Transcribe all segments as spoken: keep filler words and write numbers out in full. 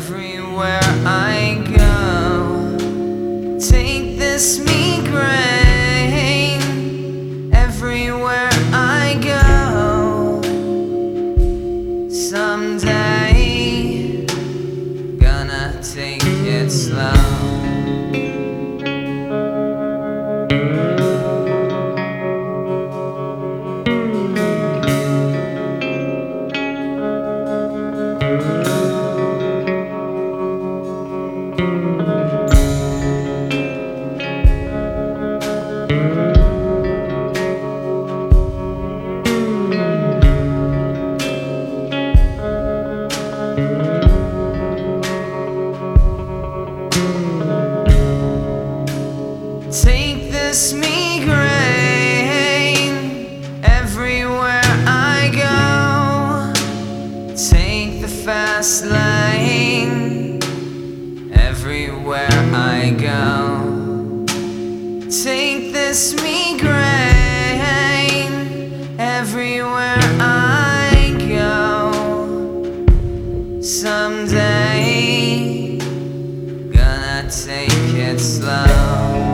everywhere I go. Take this meat grain everywhere I go. Someday, gonna take it slow. Take this meat grain everywhere I go. Take the fast lane everywhere I go. Take this meat grain everywhere I go. Someday, gonna take it slow.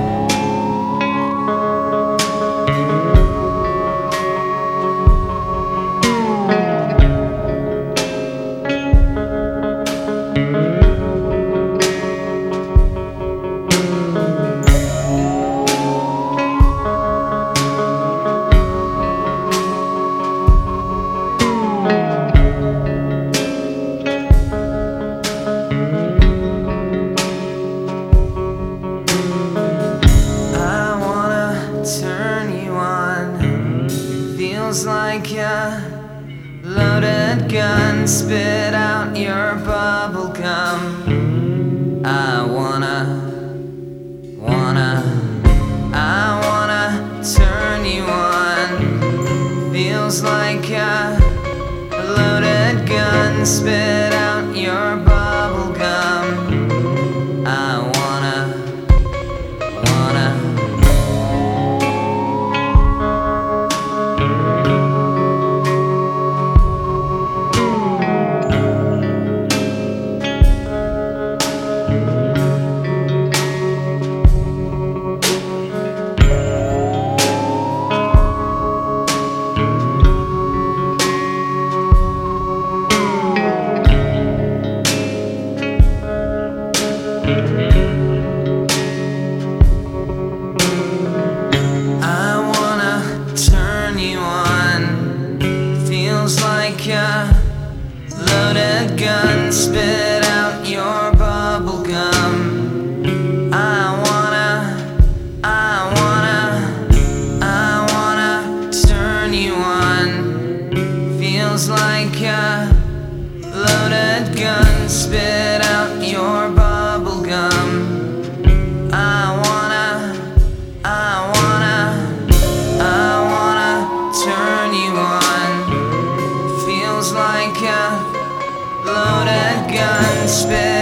Feels like a loaded gun. Spit out your bubble gum. I wanna, wanna, I wanna turn you on. Feels like a loaded gun. Spit out your bubble gum. I wanna, wanna. I wanna turn you on. Feels like a loaded gun. Spit out your bubble gum. I wanna, I wanna, I wanna turn you on. Feels like a loaded gun. Spit out your bubble gum. I wanna, I wanna, I wanna turn you on. Feels like a loaded gun. Spit